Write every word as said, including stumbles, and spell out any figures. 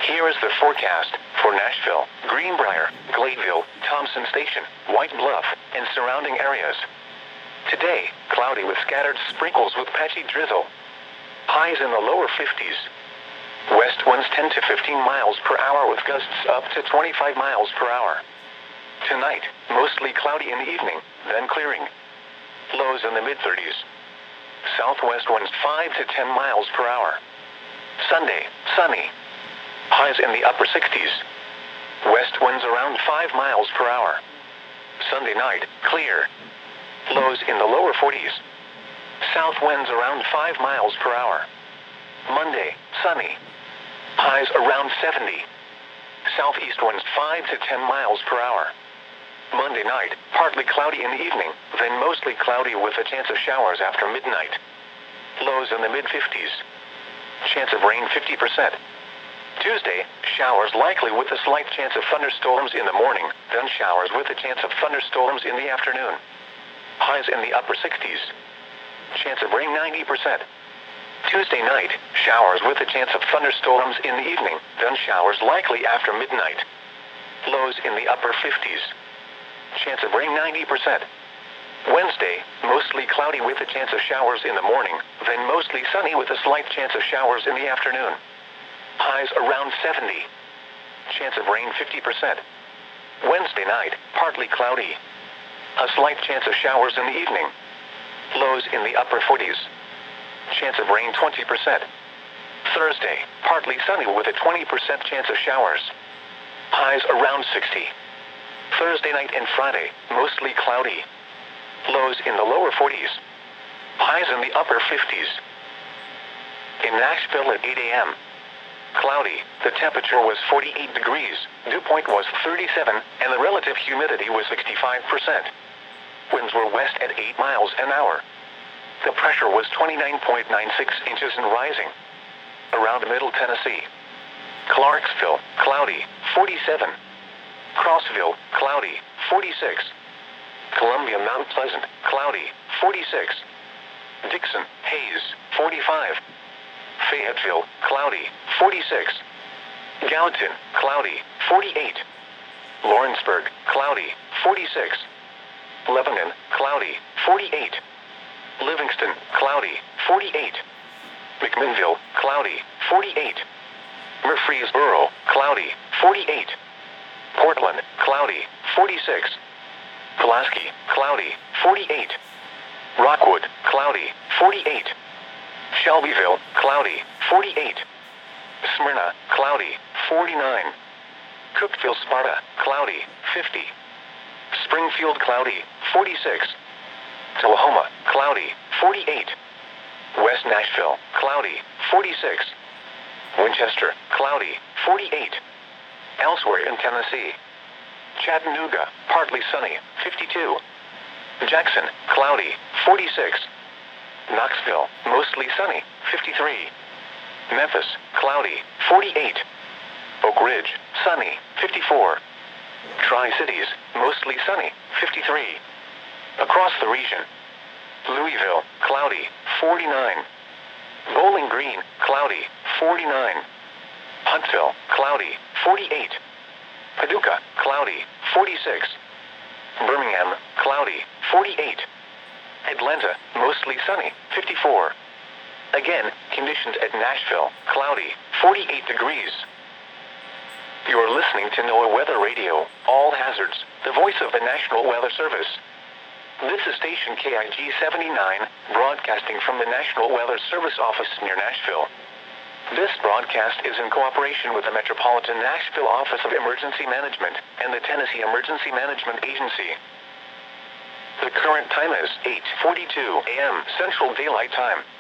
Here is the forecast for Nashville, Greenbrier, Gladeville, Thompson Station, White Bluff, and surrounding areas. Today, cloudy with scattered sprinkles with patchy drizzle. Highs in the lower fifties. West winds ten to fifteen miles per hour with gusts up to twenty-five miles per hour. Tonight, mostly cloudy in the evening, then clearing. Lows in the mid-thirties. Southwest winds five to ten miles per hour. Sunday, sunny. Highs in the upper sixties. West winds around five miles per hour. Sunday night, clear. Lows in the lower forties. South winds around five miles per hour. Monday, sunny. Highs around seventy. Southeast winds five to ten miles per hour. Monday night, partly cloudy in the evening, then mostly cloudy with a chance of showers after midnight. Lows in the mid-fifties. Chance of rain fifty percent. Tuesday, showers likely with a slight chance of thunderstorms in the morning, then showers with a chance of thunderstorms in the afternoon. Highs in the upper sixties. Chance of rain ninety percent. Tuesday night, showers with a chance of thunderstorms in the evening, then showers likely after midnight. Lows in the upper fifties. Chance of rain ninety percent. Wednesday, mostly cloudy with a chance of showers in the morning, then mostly sunny with a slight chance of showers in the afternoon. Highs around seventy. Chance of rain fifty percent. Wednesday night, partly cloudy. A slight chance of showers in the evening. Lows in the upper forties. Chance of rain twenty percent. Thursday, partly sunny with a twenty percent chance of showers. Highs around sixty. Thursday night and Friday, mostly cloudy. Lows in the lower forties. Highs in the upper fifties. In Nashville at eight a.m. Cloudy, the temperature was forty-eight degrees, dew point was thirty-seven, and the relative humidity was sixty-five percent. Winds were west at eight miles an hour. The pressure was twenty-nine point nine six inches and rising. Around Middle Tennessee. Clarksville, cloudy, forty-seven. Crossville, cloudy, forty-six. Columbia Mount Pleasant, cloudy, forty-six. Dixon, haze, forty-five. Fayetteville, cloudy, forty-six. Gallatin, cloudy, forty-eight. Lawrenceburg, cloudy, forty-six. Lebanon, cloudy, forty-eight. Livingston, cloudy, forty-eight. McMinnville, cloudy, forty-eight. Murfreesboro, cloudy, forty-eight. Portland, cloudy, forty-six. Pulaski, cloudy, forty-eight. Rockwood, cloudy, forty-eight. Shelbyville, cloudy, forty-eight. Smyrna, cloudy, forty-nine. Cookeville, Sparta, cloudy, fifty. Springfield, cloudy, forty-six. Tullahoma, cloudy, forty-eight. West Nashville, cloudy, forty-six. Winchester, cloudy, forty-eight. Elsewhere in Tennessee. Chattanooga, partly sunny, fifty-two. Jackson, cloudy, forty-six. Knoxville, mostly sunny, fifty-three. Memphis, cloudy, forty-eight. Oak Ridge, sunny, fifty-four. Tri-Cities, mostly sunny, fifty-three. Across the region. Louisville, cloudy, forty-nine. Bowling Green, cloudy, forty-nine. Huntsville, cloudy, forty-eight. Paducah, cloudy, forty-six. Birmingham, cloudy, forty-eight. Atlanta, mostly sunny, fifty-four. Again, conditions at Nashville, cloudy, forty-eight degrees. You're listening to NOAA Weather Radio, All Hazards, the voice of the National Weather Service. This is station K I G seventy-nine, broadcasting from the National Weather Service office near Nashville. This broadcast is in cooperation with the Metropolitan Nashville Office of Emergency Management and the Tennessee Emergency Management Agency. The current time is eight forty-two a.m. Central Daylight Time.